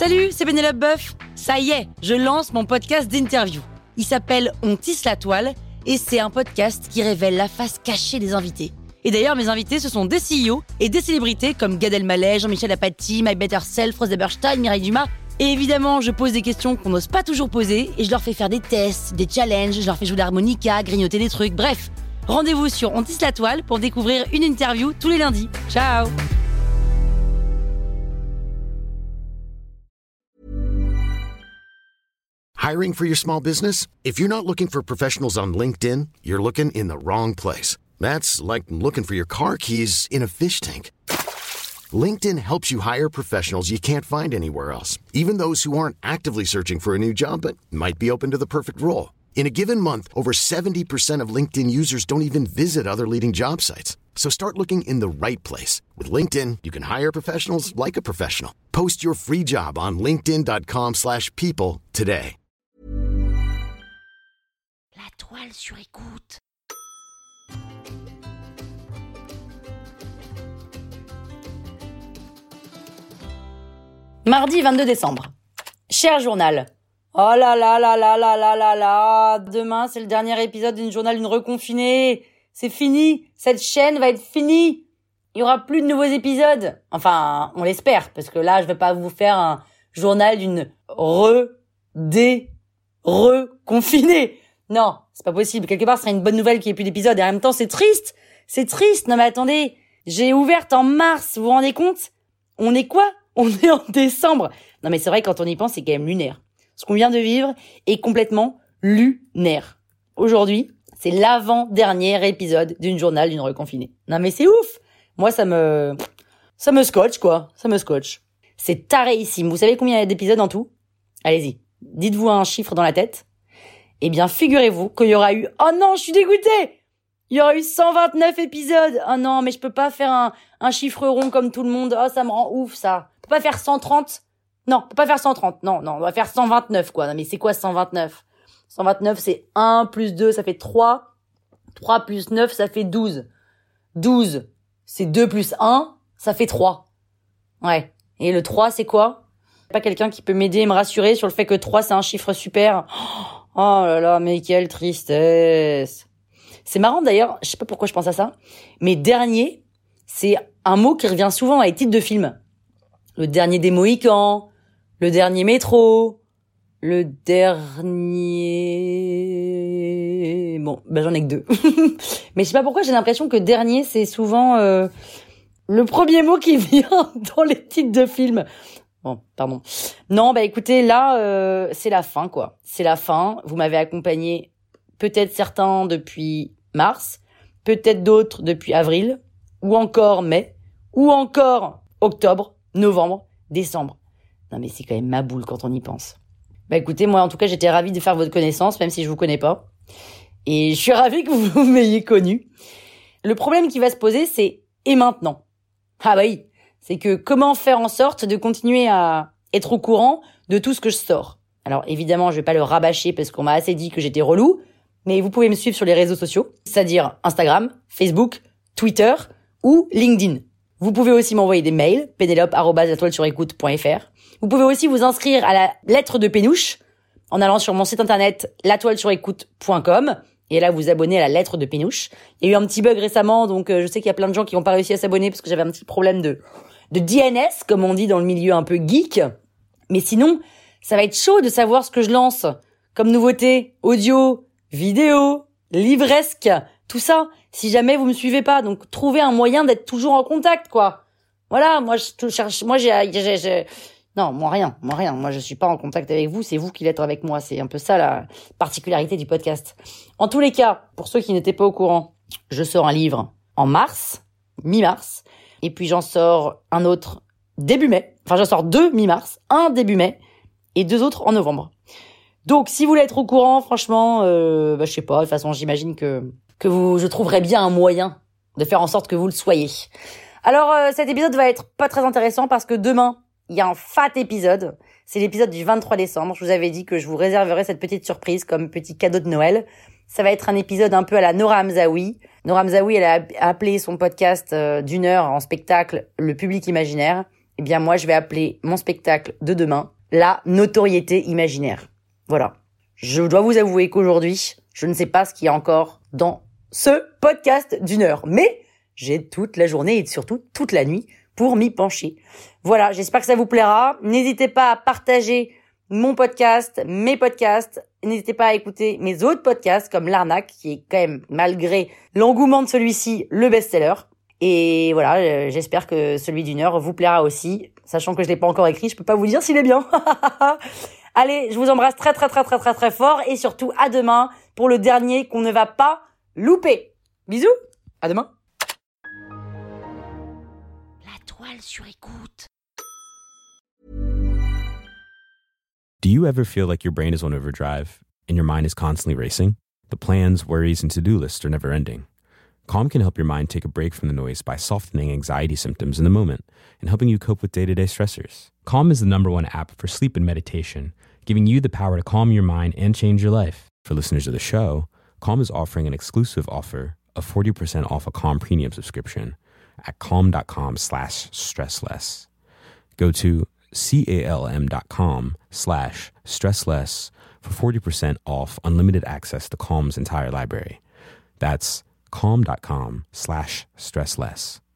Salut, c'est Pénélope Boeuf. Ça y est, je lance mon podcast d'interview. Il s'appelle On tisse la toile et c'est un podcast qui révèle la face cachée des invités. Et d'ailleurs, mes invités, ce sont des CEO et des célébrités comme Gad Elmaleh, Jean-Michel Apathy, My Better Self, Rose Eberstein, Mireille Dumas. Et évidemment, je pose des questions qu'on n'ose pas toujours poser et je leur fais faire des tests, des challenges, je leur fais jouer de l'harmonica, grignoter des trucs, bref. Rendez-vous sur On tisse la toile pour découvrir une interview tous les lundis. Ciao! Hiring for your small business? If you're not looking for professionals on LinkedIn, you're looking in the wrong place. That's like looking for your car keys in a fish tank. LinkedIn helps you hire professionals you can't find anywhere else, even those who aren't actively searching for a new job but might be open to the perfect role. In a given month, over 70% of LinkedIn users don't even visit other leading job sites. So start looking in the right place. With LinkedIn, you can hire professionals like a professional. Post your free job on linkedin.com/people today. La toile sur écoute. Mardi 22 décembre. Cher journal. Oh là là là là là là là là. Demain, c'est le dernier épisode d'une journal d'une reconfinée. C'est fini. Cette chaîne va être finie. Il y aura plus de nouveaux épisodes. Enfin, on l'espère, parce que là, je vais pas vous faire un journal d'une reconfinée. Non, c'est pas possible. Quelque part, ce serait une bonne nouvelle qu'il n'y ait plus d'épisodes. Et en même temps, c'est triste. C'est triste. Non mais attendez. J'ai ouverte en mars. Vous vous rendez compte? On est quoi? On est en décembre. Non mais c'est vrai, quand on y pense, c'est quand même lunaire. Ce qu'on vient de vivre est complètement lunaire. Aujourd'hui, c'est l'avant-dernier épisode d'une journal d'une reconfinée. Non mais c'est ouf. Moi, ça me scotche, quoi. Ça me scotche. C'est taréissime. Vous savez combien il y a d'épisodes en tout? Allez-y. Dites-vous un chiffre dans la tête. Eh bien, figurez-vous qu'il y aura eu... Oh non, je suis dégoûtée! Il y aura eu 129 épisodes. Oh non, mais je peux pas faire un chiffre rond comme tout le monde. Oh, ça me rend ouf, ça. On peut pas faire 130. Non, on peut pas faire 130. Non, on va faire 129, quoi. Non, mais c'est quoi 129? 129, c'est 1 plus 2, ça fait 3. 3 plus 9, ça fait 12. 12, c'est 2 plus 1, ça fait 3. Ouais. Et le 3, c'est quoi? Pas quelqu'un qui peut m'aider et me rassurer sur le fait que 3, c'est un chiffre super. Oh là là, mais quelle tristesse. C'est marrant d'ailleurs, je sais pas pourquoi je pense à ça, mais dernier, c'est un mot qui revient souvent dans les titres de films. Le dernier des Mohicans, le dernier métro, le dernier... Bon, j'en ai que 2. Mais je sais pas pourquoi j'ai l'impression que dernier, c'est souvent le premier mot qui vient dans les titres de films. Bon, pardon. Non, écoutez, là, c'est la fin, quoi. C'est la fin. Vous m'avez accompagné, peut-être certains depuis mars, peut-être d'autres depuis avril, ou encore mai, ou encore octobre, novembre, décembre. Non, mais c'est quand même ma boule quand on y pense. Écoutez, moi, en tout cas, j'étais ravie de faire votre connaissance, même si je vous connais pas. Et je suis ravie que vous m'ayez connu. Le problème qui va se poser, c'est « et maintenant ?» Ah oui, c'est que comment faire en sorte de continuer à être au courant de tout ce que je sors. Alors évidemment, je vais pas le rabâcher parce qu'on m'a assez dit que j'étais relou, mais vous pouvez me suivre sur les réseaux sociaux, c'est-à-dire Instagram, Facebook, Twitter ou LinkedIn. Vous pouvez aussi m'envoyer des mails, penelope@latoilesurécoute.fr. Vous pouvez aussi vous inscrire à la lettre de Pénouche en allant sur mon site internet latoilesurécoute.com et là vous abonnez à la lettre de Pénouche. Il y a eu un petit bug récemment, donc je sais qu'il y a plein de gens qui n'ont pas réussi à s'abonner parce que j'avais un petit problème de DNS, comme on dit dans le milieu un peu geek. Mais sinon, ça va être chaud de savoir ce que je lance comme nouveauté, audio, vidéo, livresque, tout ça, si jamais vous me suivez pas. Donc, trouvez un moyen d'être toujours en contact, quoi. Voilà, moi, je cherche, non, moi, rien. Moi, je suis pas en contact avec vous, c'est vous qui l'êtes avec moi. C'est un peu ça, la particularité du podcast. En tous les cas, pour ceux qui n'étaient pas au courant, je sors un livre en mars, mi-mars, et puis j'en sors un autre début mai. Enfin, j'en sors 2 mi-mars, un début mai, et 2 autres en novembre. Donc, si vous voulez être au courant, franchement, je sais pas, de toute façon, j'imagine que je trouverai bien un moyen de faire en sorte que vous le soyez. Alors, cet épisode va être pas très intéressant parce que demain, il y a un fat épisode. C'est l'épisode du 23 décembre. Je vous avais dit que je vous réserverais cette petite surprise comme petit cadeau de Noël. Ça va être un épisode un peu à la Nora Hamzaoui. Nora Hamzaoui, elle a appelé son podcast d'1 heure en spectacle Le Public Imaginaire. eh bien moi je vais appeler mon spectacle de demain la notoriété imaginaire. Voilà. Je dois vous avouer qu'aujourd'hui, je ne sais pas ce qu'il y a encore dans ce podcast d'1 heure, mais j'ai toute la journée et surtout toute la nuit pour m'y pencher. Voilà, j'espère que ça vous plaira. N'hésitez pas à partager mon podcast, mes podcasts. N'hésitez pas à écouter mes autres podcasts comme L'Arnaque, qui est quand même, malgré l'engouement de celui-ci, le best-seller. Et voilà, j'espère que celui d'1 heure vous plaira aussi. Sachant que je l'ai pas encore écrit, je peux pas vous dire s'il est bien. Allez, je vous embrasse très très très très très très fort et surtout à demain pour le dernier qu'on ne va pas louper. Bisous, à demain. La toile sur écoute. Do you ever feel like your brain is on overdrive and your mind is constantly racing? The plans, worries, and to-do lists are never ending. Calm can help your mind take a break from the noise by softening anxiety symptoms in the moment and helping you cope with day-to-day stressors. Calm is the #1 app for sleep and meditation, giving you the power to calm your mind and change your life. For listeners of the show, Calm is offering an exclusive offer of 40% off a Calm premium subscription at calm.com/stressless. Go to calm.com/stressless for 40% off unlimited access to Calm's entire library. That's calm.com/stressless.